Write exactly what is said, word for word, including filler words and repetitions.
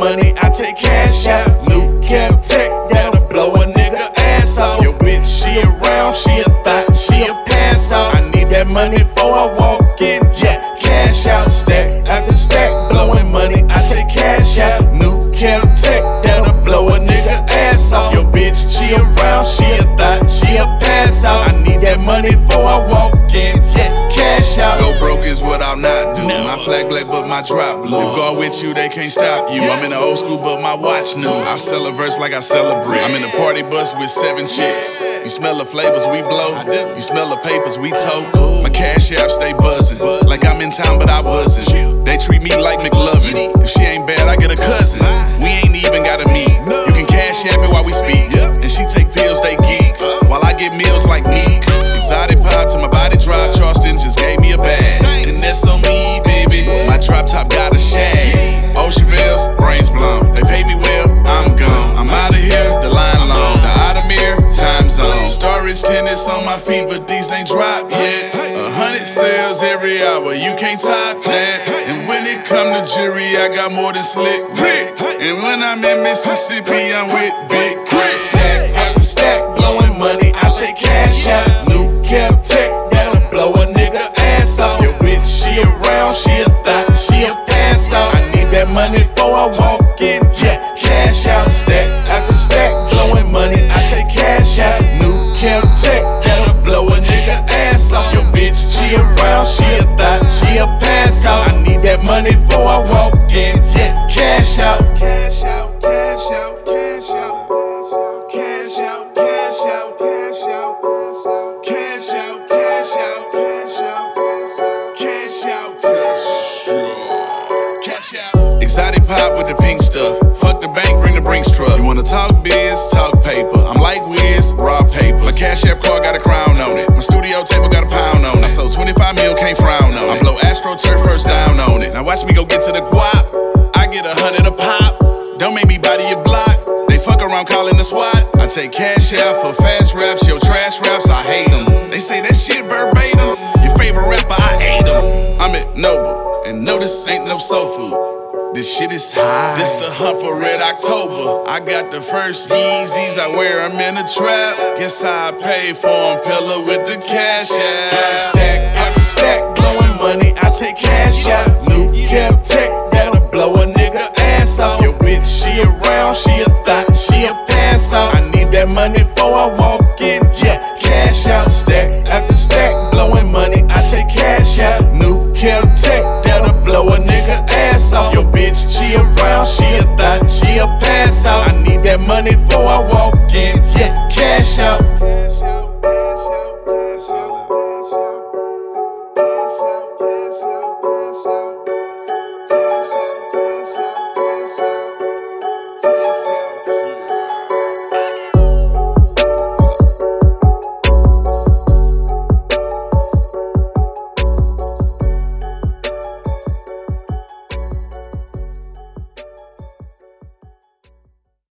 money, I take cash out. New Cap Tech, that'll blow a nigga ass off. Your bitch, she around, she a thought, she a pass out. I need that money before I walk in, yeah, cash out. Stack after stack, blowing money, I take cash out. New Cap Tech, that'll blow a nigga ass off. Your bitch, she around, she a thought, she a pass out. I need that money before I walk in, yeah, cash out. Go broke is what I'll not do. My flag black, but my drop blue. If going with you, they can't stop you. I'm in the old school, but my watch new. I sell a verse like I celebrate. I'm in a party bus with seven chicks. You smell the flavors we blow. You smell the papers we tote. My cash app stay buzzing. Like I'm in town, but I wasn't. They treat me like McLovin. If she ain't bad, I get a cousin. We ain't even gotta meet. You can cash app it while we speak. And she take pills, they geeks. While I get meals like Neek. Exotic pop till my body drop. Charleston just gave me a bag. And that's on me, baby. My drop top got a shag. Ocean bills, brains blown. They pay me well, I'm gone. I'm out of here, the line long. The Adamir, time zone. Storage tennis on my feet, but these ain't dropped yet. A hundred sales every hour, you can't top that. And when it come to jury, I got more than Slick Rick. And when I'm in Mississippi, I'm with Big Crit. Stack after stack, blowing money, I take cash out. New Cap Tech, that'll blow a nigga ass off. Your bitch, she around, she a thought, she a pass out. I need that money before I walk in, yeah, cash out. Stack after stack, blowing money, I take cash out. New Cap Tech, that'll blow a nigga ass off. Your bitch, she around, she a thought, she a pass out. I need that money before I walk in, yeah, cash out. Cash out, cash out, cash out, cash out, cash out, cash out, cash out, cash out, cash out, cash out, cash out. Exotic pop with the pink stuff. Fuck the bank, bring the Brinks truck. You wanna talk biz, talk paper. I'm like Wiz, raw paper. My cash app card got a crown on it. My studio table got a pound on it. I sold twenty-five mil, can't frown on it. I blow Astro Turf first down on it. Now watch me go get to the guap. I get a hundred a pop. Don't make me body your block. They fuck around calling the SWAT. I take cash out for fast raps. Your trash raps, I hate them. They say that shit verbatim. Your favorite rapper, I hate them. I'm at Noble, and no, this ain't no soul food. This shit is high. This the hunt for Red October. I got the first Yeezys, I wear them in a trap. Guess how I pay for them, pillar with the cash out. Stack after stack, blowing money, I take cash out. New Cap Tech, that'll blow a nigga ass off. Your bitch, she around, she a thought, she a pass out. I need that money